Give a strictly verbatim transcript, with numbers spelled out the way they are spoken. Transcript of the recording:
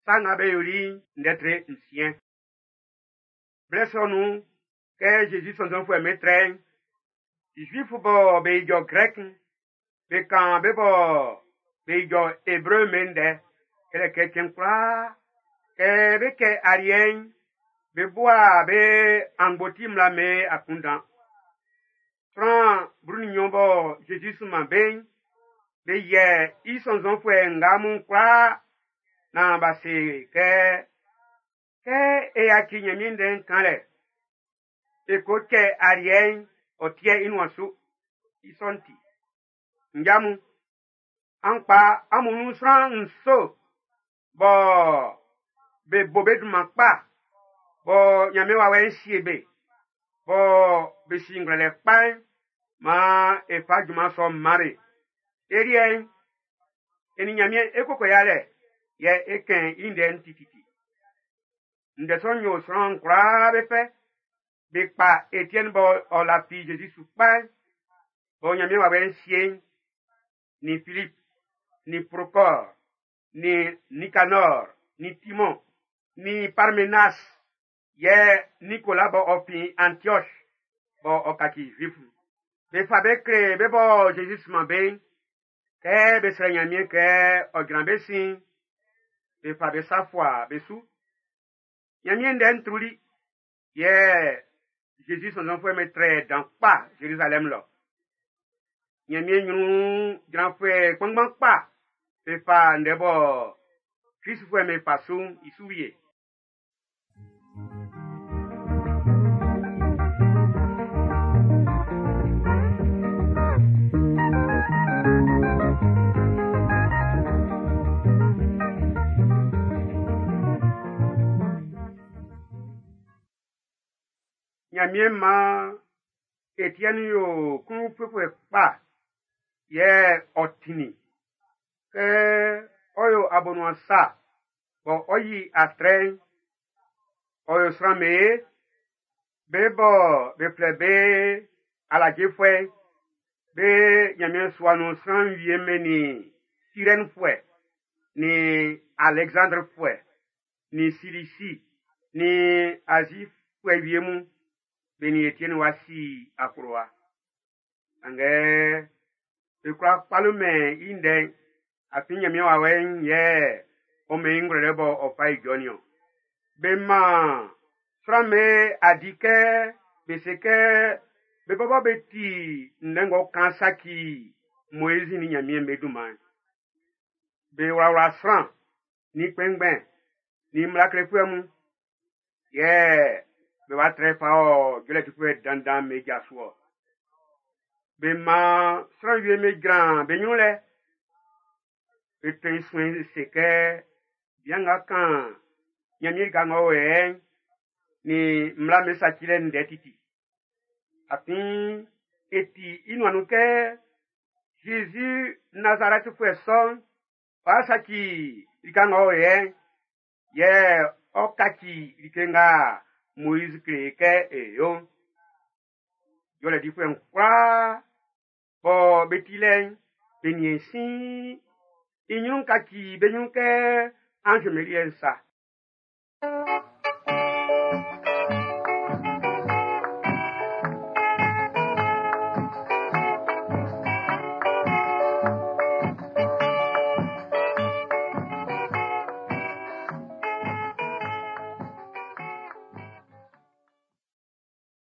Sanga be yuri ndetre nsien. Blessons-nous que Jésus son enfant maître. Juif bo be jo grec. Be kan be bo be jo hébreu mende. Que le chrétien croit. Que be ke arien. Be boa be angotim la me akundan. Tran brunignon bo Jésus man ben. Be ye i son enfant ngamun croit. Na basi ke ke e akinye minden kanle. E ko ke arien o tie inwasu isonti. Njamu anpa amunu sran nso bo be bobed makpa bo nyame wa wen siebe bo be singrele pan ma e fajuma so mare erien eni nyame ekoko yale ye eken identity nde sonyo sran kra be fe be pa Etienne bo o la fi Jésus sou pa bo nyame wa wen sien ni Philippe ni Procor ni Nicanor ni Timon ni Parmenas ye Nicolas bo ofi Antioche bo okaki vifu be fa be kre be bo Jésus man ben ke be srenyamie ke o grand besin be fa be sa foi be sou nyamie den truli ye Jésus son enfant maître dans pas Jérusalem là nyamie ñu grand frère kwangban pa be fa ndebo Christ fue me pasum isuye. Nyamie ma Etienne yo kun pepe pa ye otini ke oyo abonwa sa bo oyi atren oyo srame bebo be plebe ala jefwe be nyamie swanu sran wieme ni Sirène fwe ni Alexandre fwe ni Cilicie ni Asie fwe wiemu beni Etienne wasi akroa ange e kwa palume inde apinya mi wa wen ye o me ingre bo o fai jonio be ma frame adike beseke be baba beti ndengo kansaki Moïse ni nyamie meduma be wa wa fran ni pengben ni mlakre fuemu ye be wa trefa o jole tu peux dandan me jaswo be ma fran vie me grand be nyule e ten soin se ke bianga kan nyamie ga ngowe ni mla me sakile ndetiti apin eti inwanu ke Jésus Nazareth fue son pasaki ikangowe ye okaki ikenga Moïse kreke e yo yo le di fue kwa bo betilen benyensi inyun kaki benyun ke ange meriensa